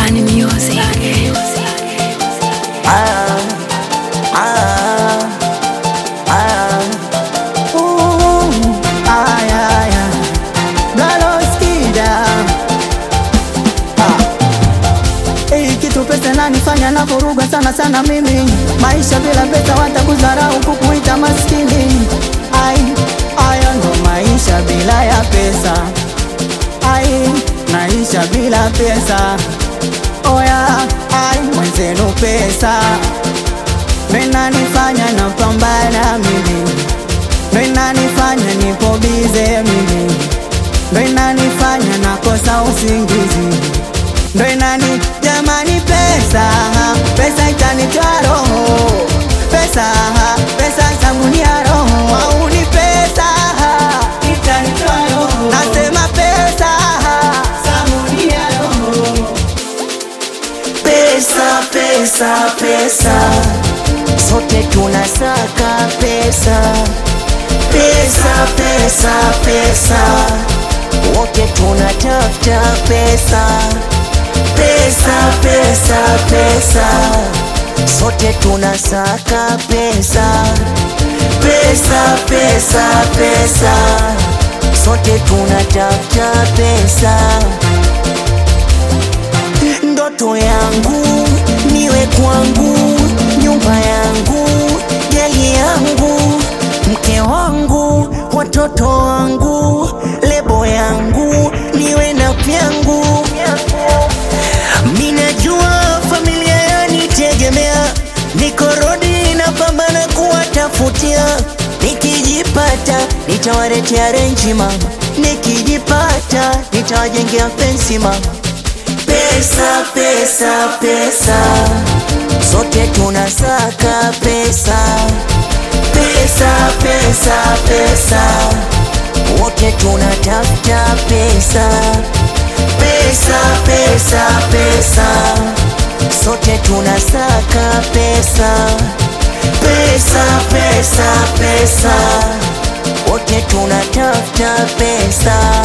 Lani Music. Kitu pesa nanifanya na vuruga sana mimi. Maisha bila pesa watakudharau kukuita maskini. Aya ndo maisha bila ya pesa. Naisha bila pesa. Oya, mwenzenu pesa menanifanya na pambana mimi. Menanifanya nipo bize mimi. Menanifanya nakosa usingizi. Jamani pesa itanitoa roho. Pesa itamunia roho. Au ni pesa itanitoa roho. Nasema pesa samunia roho. Pesa sote tunasaka pesa. Pesa wote tunatafuta pesa. Pesa sote tunasaka pesa. Pesa sote tunatafuta pesa. Ndoto yangu niwe kwangu, nyumba yangu, gari yangu, mke wangu, watoto wangu, lebo yangu, niwe na vyangu. Minajua familia yanitegemea, niko rodi na pambana kuwatafutia. Nikijipata nitawaletea renji mama, nikijipata nitawajengea fensi mama. Pesa sote tunasaka pesa. Pesa wote tunatafuta pesa. Pesa sote tunasaka pesa. Pesa wote tunatafuta pesa.